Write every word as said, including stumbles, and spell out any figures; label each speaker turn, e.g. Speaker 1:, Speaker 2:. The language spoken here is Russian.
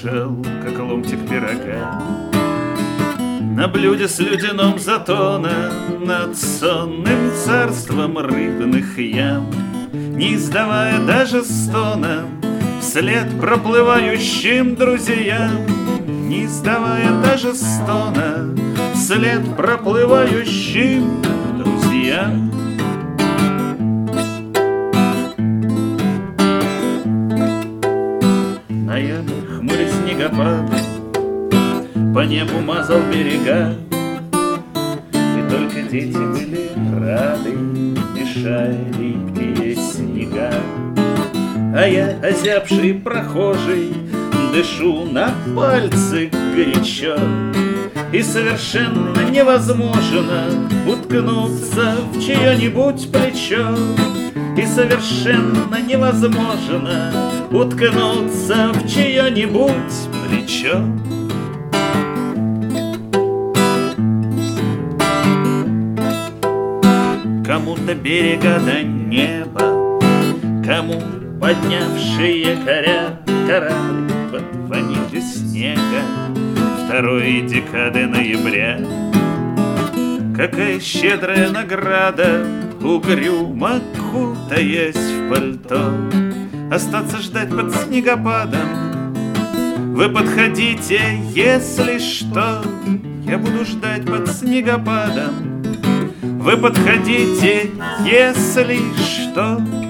Speaker 1: тяжел, как ломтик пирога. На блюде с ледяном затона над сонным царством рыбных ям, не издавая даже стона, вслед проплывающим друзьям, не издавая даже стона, вслед проплывающим друзьям. Ноябрь, хмуря снегопады, по небу мазал берега, и только дети были рады, мешая липкие снега. А я, озябший прохожий, дышу на пальцы горячо, и совершенно невозможно уткнуться в чье-нибудь плечо, и совершенно невозможно уткнуться в чье-нибудь плечо. Кому-то берега до неба, кому поднявшие коря корабль под ванилью снега второй декады ноября. Какая щедрая награда, угрюмо кутаясь в пальто, остаться ждать под снегопадом. Вы подходите, если что, я буду ждать под снегопадом. Вы подходите, если что.